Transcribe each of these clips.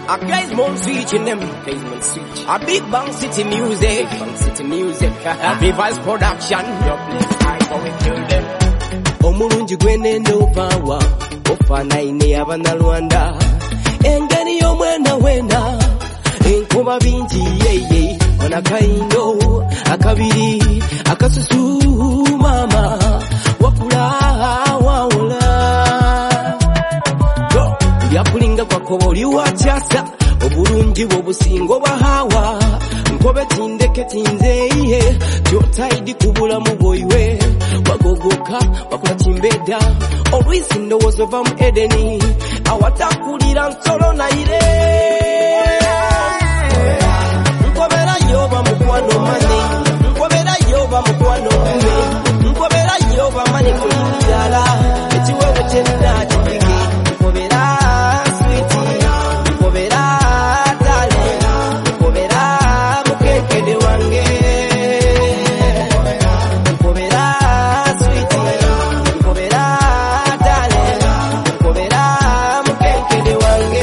A Keismon switch in them. Keismon switch. A Big Bang City music. Big Bang City music. A Device production. Your place I go and kill them. Omulungi gwenende opawa. Ofana ine abana Rwanda. Engani yomwena wena. Enkuba bingi yeye. Onakaindo. Akabiri. Akasusu mama. Wakula wawula. Go. Yapulinga kwa koboli wachasa. Obulungi bwobusingo bahawa. Nkobe tindeke tinzeye. Jotaidi kubula muboiwe. Wagogoka wakula timbeda. Olwisi ndowooza ova mu Edeni. Awatakulira nsolo na ire. Nkobera yoba mukwano mane. Nkobera yoba mukwano mume. Nkobera yoba mane kulindala. Ekiwewe kyenna kibige. Nkobera sweetie. Nkobera darling. Nkobera mukekede wange. Nkobera sweetie. Nkobera darling. Nkobera mukekede wange.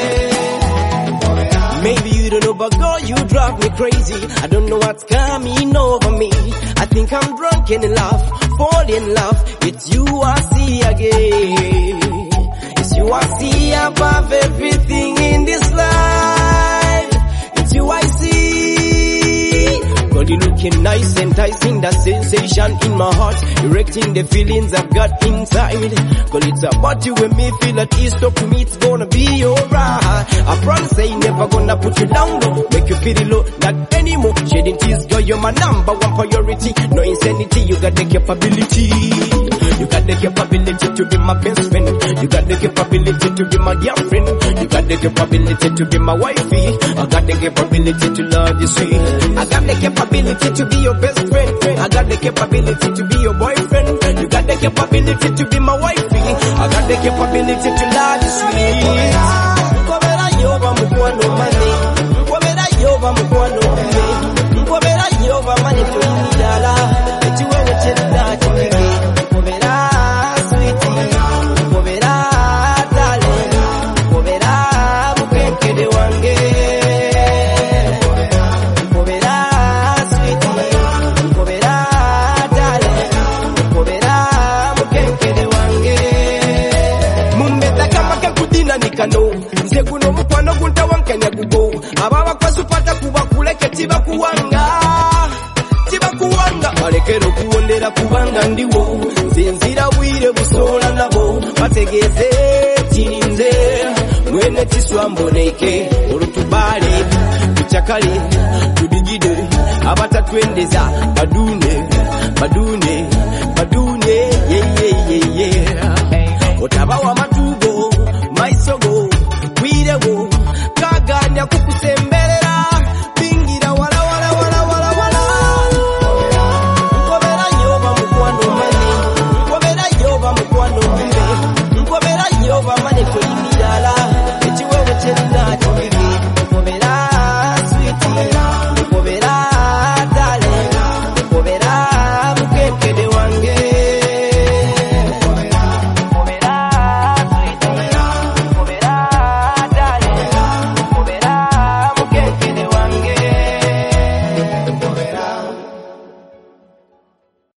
Maybe you don't know, but girl, you drive me crazy. I don't know what's coming over me. I think I'm drunk in love, fall in love. It's you I see again. It's you I see above everything in this life. It's you I see. God, you looking nice, enticing, that sensation in my heart, erecting the feelings I've got inside. God, it's about you and me, feel at ease, talk to me, it's gonna be alright. I promise I ain't never gonna put you down low, make you feel low, not anymore. Shedding tears, girl, you're my number one priority. No insanity, you got the capability. You got the capability to be my best friend. You got the capability to be my dear friend. You got the capability to be my wifey. I got the capability to love you sweet. I got the capability to be your best friend. I got the capability to be your boyfriend. You got the capability to be my wifey. I got the capability to love you sweet. Nkobera yoba mukwano mane. Nkobera yoba mukwano mume. Nkobera yoba mane kulindala. Ekiwewe kyenna kibige. Nkobera sweetie. Nkobera darling. Nkobera mukekede wange. Nkobera sweetie. Nkobera darling. Nkobera mukekede wange. Mumbeta kama kakudina nikano. Nze guno mukwano guntawankanya gugo. Ababa kwasupata kuba kuleke tibakuwanga. Tibakuwanga balekero kuwondera kubanga ndiwo. Nze nzira bwire busola nabo. Bategeze kirinze. Mwene kiswamboneke. Olutubale. Kuchakale. Tudigide. Abatatwendeza. Badu